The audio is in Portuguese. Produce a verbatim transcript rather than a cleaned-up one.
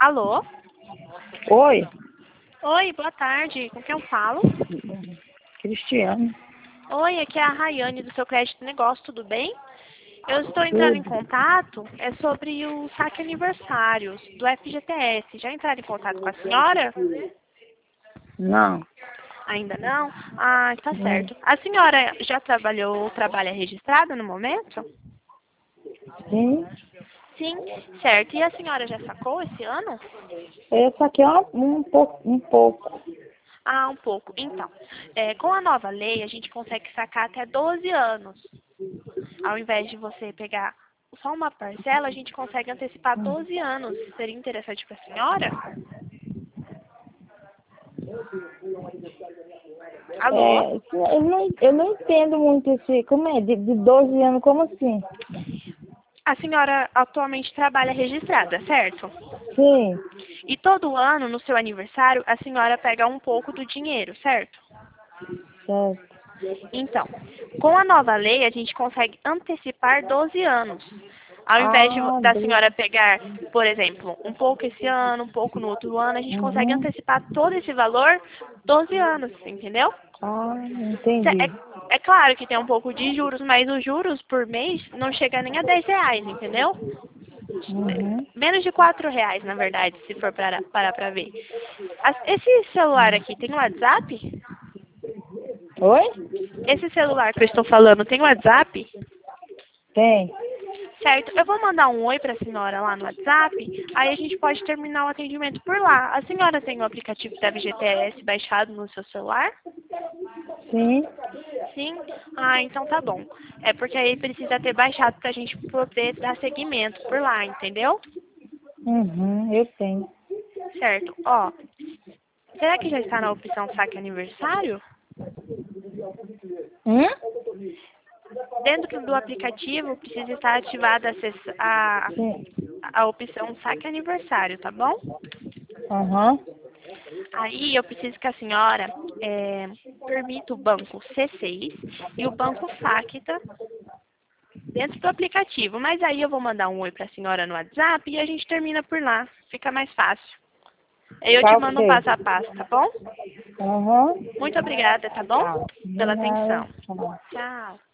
Alô? Oi, Oi, boa tarde. Com quem eu falo? Cristiano. Oi, aqui é a Rayane do seu Crédito Negócio, tudo bem? Eu estou entrando em Tudo? contato, é sobre o saque aniversários do F G T S. Já entraram em contato com a senhora? Não. Ainda não? Ah, tá Hum, certo. A senhora já trabalhou ou trabalha registrada no momento? Sim. Sim, certo. E a senhora já sacou esse ano? Esse aqui é um, um pouco, um pouco. Ah, um pouco. Então, é, com a nova lei, a gente consegue sacar até doze anos. Ao invés de você pegar só uma parcela, a gente consegue antecipar doze anos. Seria interessante para a senhora? Alô? É, eu não, eu não entendo muito esse, como é, de, de doze anos, como assim? A senhora atualmente trabalha registrada, certo? Sim, E todo ano, no seu aniversário, a senhora pega um pouco do dinheiro, certo? certo. Então, com a nova lei, a gente consegue antecipar doze anos. Ao invés de, Ah, da senhora doze. pegar, por exemplo, um pouco esse ano, um pouco no outro ano, a gente consegue Uhum. antecipar todo esse valor doze anos, entendeu? Ah, Cê- entendi. É, é claro que tem um pouco de juros, mas os juros por mês não chega nem a dez reais, entendeu? Uhum. Menos de quatro reais, na verdade, se for para parar pra ver. As- Esse celular aqui tem WhatsApp? Oi? Esse celular que eu estou falando tem WhatsApp? Tem. Certo, eu vou mandar um oi para a senhora lá no WhatsApp, aí a gente pode terminar o atendimento por lá. A senhora tem o aplicativo da F G T S baixado no seu celular? Sim. Sim? Ah, então tá bom. É porque aí precisa ter baixado para a gente poder dar seguimento por lá, entendeu? Uhum, eu tenho. Certo. Ó, será que já está na opção saque aniversário? Hum? Dentro do aplicativo precisa estar ativada a, cess- a, Sim. a opção saque aniversário, tá bom? Aham. Aí eu preciso que a senhora é, permita o banco C seis e o banco Facta dentro do aplicativo. Mas aí eu vou mandar um oi para a senhora no WhatsApp e a gente termina por lá. Fica mais fácil. Aí eu te Tá mando um ok. passo a passo, tá bom? Aham. Muito obrigada, tá bom? Tá. De Pela nada. atenção. Tchau. Tchau.